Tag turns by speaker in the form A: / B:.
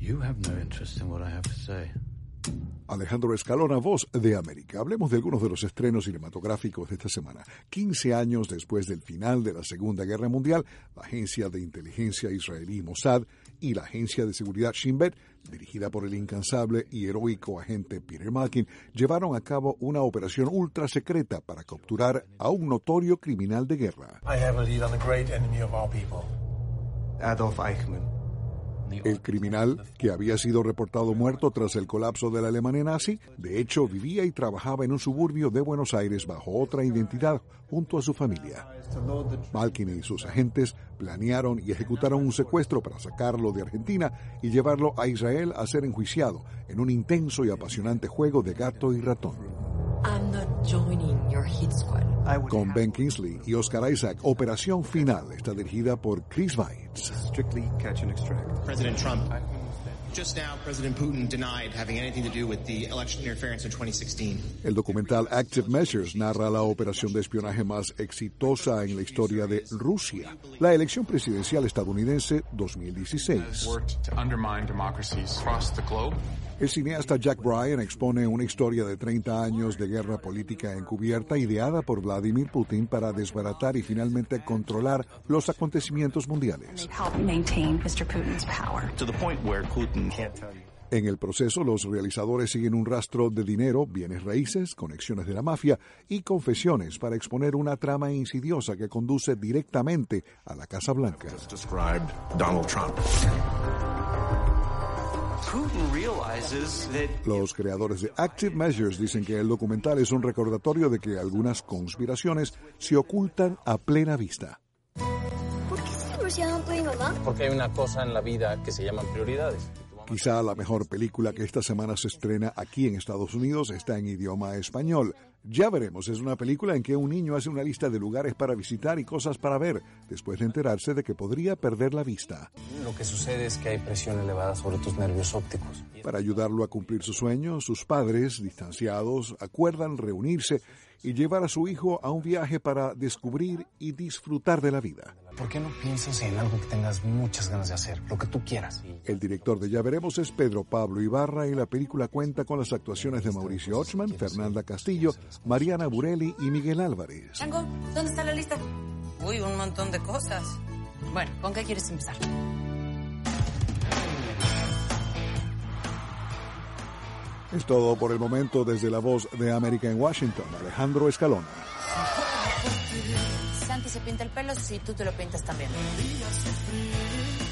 A: You have no interest in what I have to say.
B: Alejandro Escalona, Voz de América. Hablemos de algunos de los estrenos cinematográficos de esta semana. 15 años después del final de la Segunda Guerra Mundial, la agencia de inteligencia israelí Mossad y la agencia de seguridad Shin Bet, dirigida por el incansable y heroico agente Peter Malkin, llevaron a cabo una operación ultra secreta para capturar a un notorio criminal de guerra.
C: I have a lead on the great enemy of our people,
D: Adolf Eichmann.
B: El criminal, que había sido reportado muerto tras el colapso de la Alemania nazi, de hecho vivía y trabajaba en un suburbio de Buenos Aires bajo otra identidad junto a su familia. Malkin y sus agentes planearon y ejecutaron un secuestro para sacarlo de Argentina y llevarlo a Israel a ser enjuiciado en un intenso y apasionante juego de gato y ratón.
E: I'm not joining your hit squad.
B: Con Ben Kingsley y Oscar Isaac, Operación Final está dirigida por Chris Weitz.
D: Strictly catch and extract.
F: President Trump. Just now, President Putin denied having anything to do with the election interference in 2016.
B: El documental Active Measures narra la operación de espionaje más exitosa en la historia de Rusia, la elección presidencial estadounidense 2016. El cineasta Jack Bryan expone una historia de 30 años de guerra política encubierta ideada por Vladimir Putin para desbaratar y finalmente controlar los acontecimientos mundiales. En el proceso, los realizadores siguen un rastro de dinero, bienes raíces, conexiones de la mafia y confesiones para exponer una trama insidiosa que conduce directamente a la Casa Blanca. Los creadores de Active Measures dicen que el documental es un recordatorio de que algunas conspiraciones se ocultan a plena vista.
A: Porque hay una cosa en la vida que se llaman prioridades.
B: Quizá la mejor película que esta semana se estrena aquí en Estados Unidos está en idioma español. Ya veremos, es una película en que un niño hace una lista de lugares para visitar y cosas para ver, después de enterarse de que podría perder la vista.
A: Lo que sucede es que hay presión elevada sobre tus nervios ópticos.
B: Para ayudarlo a cumplir su sueño, sus padres, distanciados, acuerdan reunirse y llevar a su hijo a un viaje para descubrir y disfrutar de la vida.
A: ¿Por qué no piensas en algo que tengas muchas ganas de hacer, lo que tú quieras?
B: El director de Ya Veremos es Pedro Pablo Ibarra y la película cuenta con las actuaciones de Mauricio Ochman, Fernanda Castillo, Mariana Burelli y Miguel Álvarez.
E: Django, ¿dónde está la lista? Uy, un montón de cosas. Bueno, ¿con qué quieres empezar?
B: Es todo por el momento desde la Voz de América en Washington. Alejandro Escalona.
E: Santi se pinta el pelo si tú te lo pintas también.